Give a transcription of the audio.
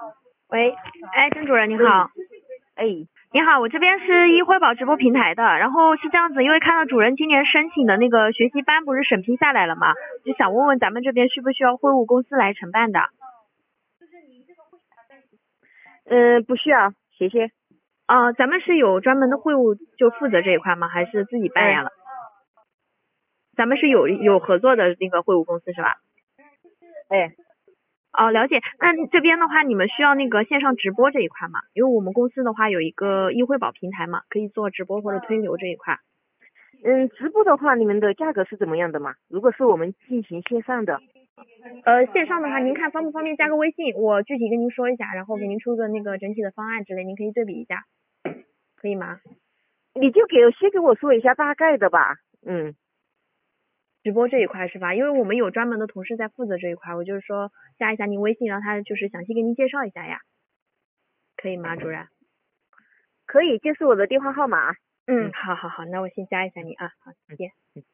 喂，哎，郑主任您好。 哎， 你好，我这边是易汇宝直播平台的，然后是这样子，因为看到主任今年申请的那个学习班不是审批下来了嘛，就想问问咱们这边需不需要会务公司来承办的？ 不需要，谢谢。 咱们是有专门的会务就负责这一块吗？还是自己办呀了？咱们是有合作的那个会务公司是吧？ 哎， 了解。那这边的话，你们需要那个线上直播这一块吗？因为我们公司的话有一个易汇宝平台嘛，可以做直播或者推流这一块。 直播的话，你们的价格是怎么样的嘛？如果是我们进行线上的， 线上的话，您看方不方便加个微信，我具体跟您说一下，然后给您出个那个整体的方案之类，您可以对比一下，可以吗？ 你就先给我说一下大概的吧。 直播这一块是吧？因为我们有专门的同事在负责这一块，我就是说加一下您微信，让他就是详细给您介绍一下呀，可以吗，主任？ 可以，就是我的电话号码。 好，那我先加一下你啊，好，再见。